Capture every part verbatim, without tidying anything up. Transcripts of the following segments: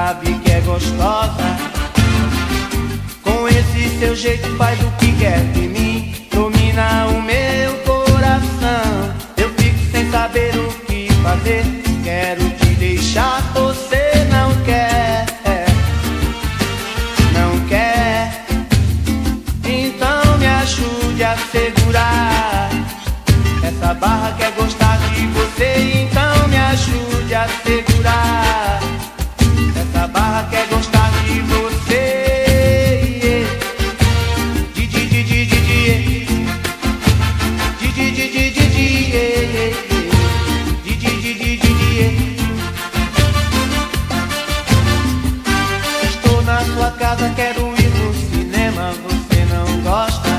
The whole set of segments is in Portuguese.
sabe que é gostosa. Com esse seu jeito faz o que quer de mim, domina o meu coração. Eu fico sem saber o que fazer, quero te deixar, você não quer, não quer. Então me ajude a segurar essa barra, quer gostar de você. Então me ajude a segurar essa barra, quer gostar de você. Estou na sua casa, quero ir no cinema, você não gosta.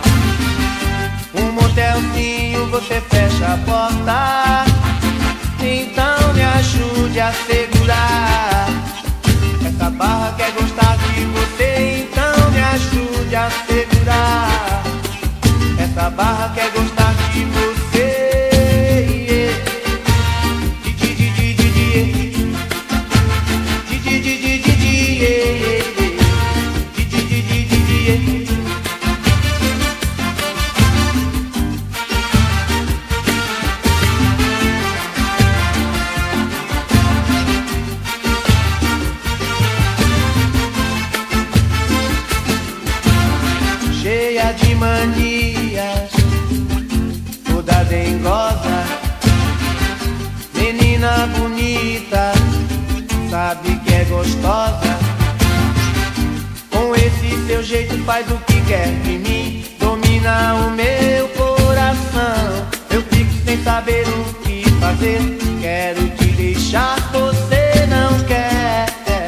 Um motelzinho, você fecha a porta. Então me ajude a segurar essa barra, quer gostar de você. Então me ajude a segurar essa barra, quer gostar de você. Cheia de manias, toda dengosa, menina bonita, sabe que é gostosa. Com esse seu jeito faz o que quer de mim, domina o meu coração. Eu fico sem saber o que fazer, quero te deixar, você não quer,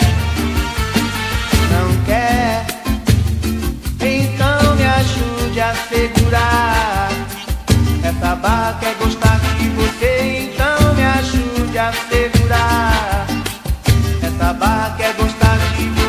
não quer. Então me ajude a segurar essa barra, quer gostar de você. Então me ajude a segurar essa barra, quer gostar de você.